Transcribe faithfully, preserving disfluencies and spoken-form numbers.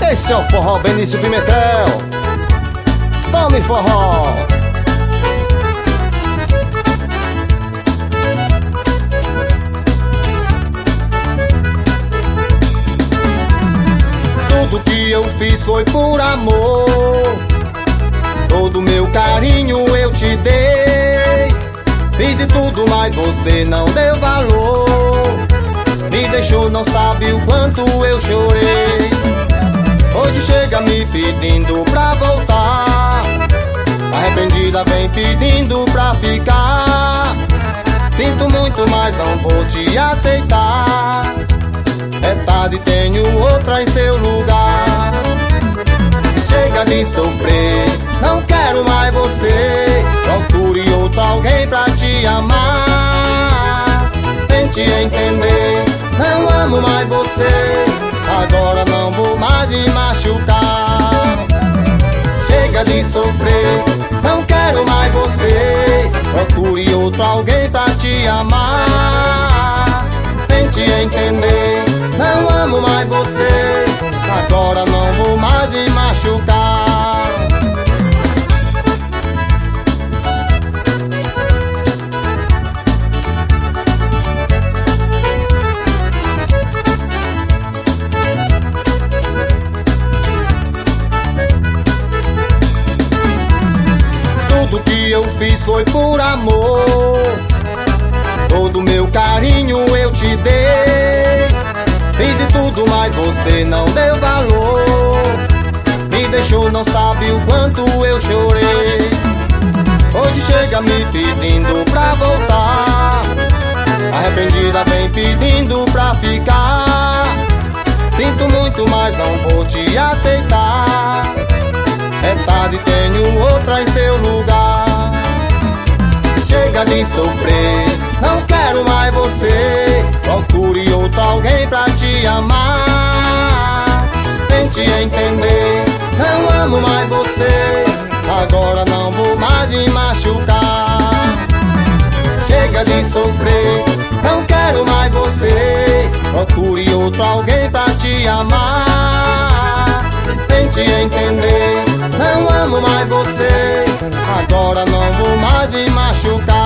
Esse é o forró Benício Pimentel. Tome forró. Tudo que eu fiz foi por amor. Todo meu carinho eu te dei. Fiz de tudo, mas você não deu valor. Me deixou, não sabe o quanto eu chorei. Hoje chega me pedindo pra voltar. Arrependida vem pedindo pra ficar. Sinto muito, mas não vou te aceitar. É tarde, tenho outra em seu lugar. Chega de sofrer, não quero mais você. Procure outro alguém pra te amar. Tente entender, não amo mais você. Agora não vou mais me machucar. Chega de sofrer, não quero mais você. Procure outro alguém pra te amar. Tente entender, não amo mais você. Agora não vou mais me machucar. Tudo que eu fiz foi por amor. Todo meu carinho eu te dei. Fiz de tudo, mas você não deu valor. Me deixou, não sabe o quanto eu chorei. Hoje chega me pedindo pra voltar. Arrependida vem pedindo pra ficar. Sinto muito, mas não vou te aceitar. É tarde, tenho outra em seu lugar. Chega de sofrer, não quero mais você. Procure outro alguém pra te amar. Tente entender, não amo mais você. Agora não vou mais me machucar. Chega de sofrer, não quero mais você. Procure outro alguém pra te amar. Tente entender, não amo mais você. Agora não vou mais me machucar.